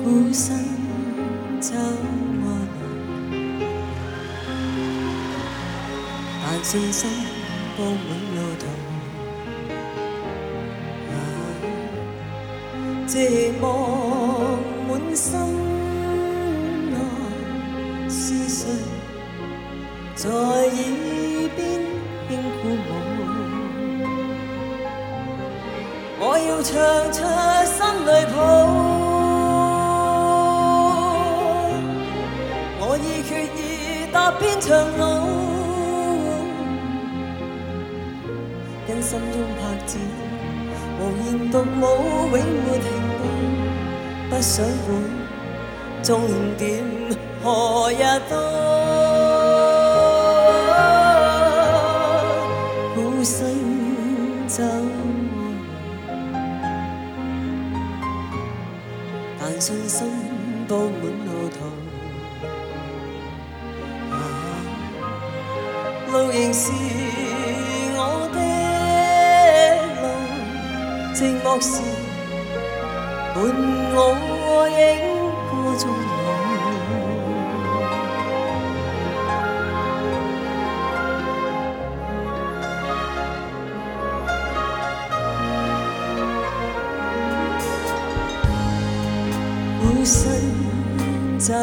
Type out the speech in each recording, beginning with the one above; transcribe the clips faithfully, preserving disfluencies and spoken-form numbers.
孤身走過來，但信心佈滿路途。啊，寂寞滿心內，是誰在耳邊輕呼我？我要唱出心裏抱。 我已決意踏遍長路，因心中拍子無言獨舞，永沒停步。不想管終點何日到，孤身走，但信心佈滿路途。 路仍是我的路，寂寞時伴我影歌中舞，孤身走。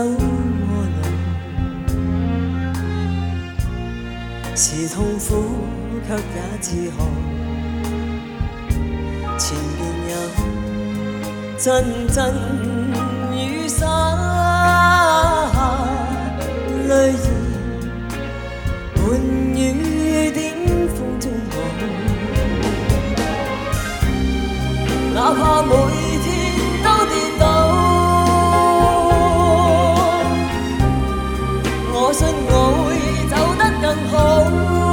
是痛苦，卻也自豪。前面有陣陣雨灑下淚兒，伴雨點風中舞。哪怕每天都跌倒，我信我會走得更好。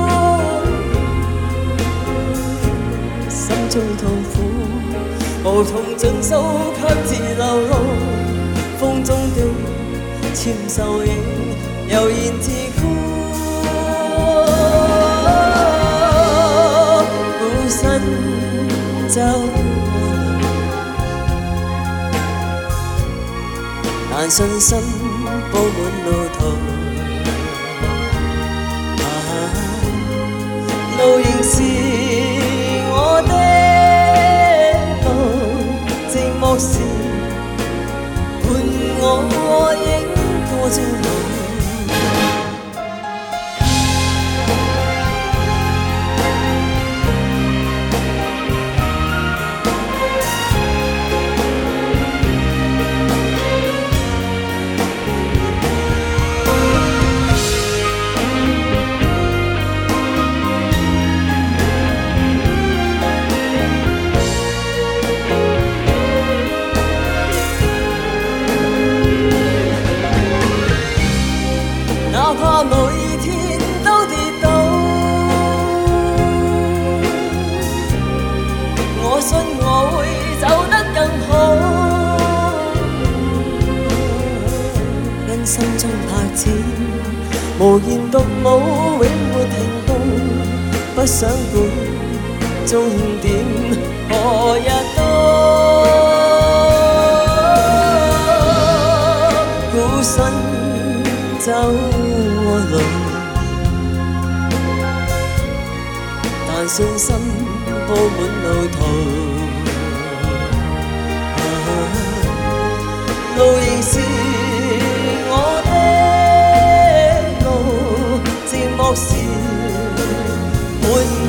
中痛苦，無從盡訴，卻自流露。風中的纖手影，悠然自顧。孤身走，但信心佈滿路途。啊，路仍是我的。 時伴我影歌中舞。 哪怕每天都跌倒，我信我會走得更好。因心中拍子無言獨舞，永沒停步。不想管終點何日到，孤身走。 路，但信心佈滿路途。啊，路仍是我的路，寂寞時伴。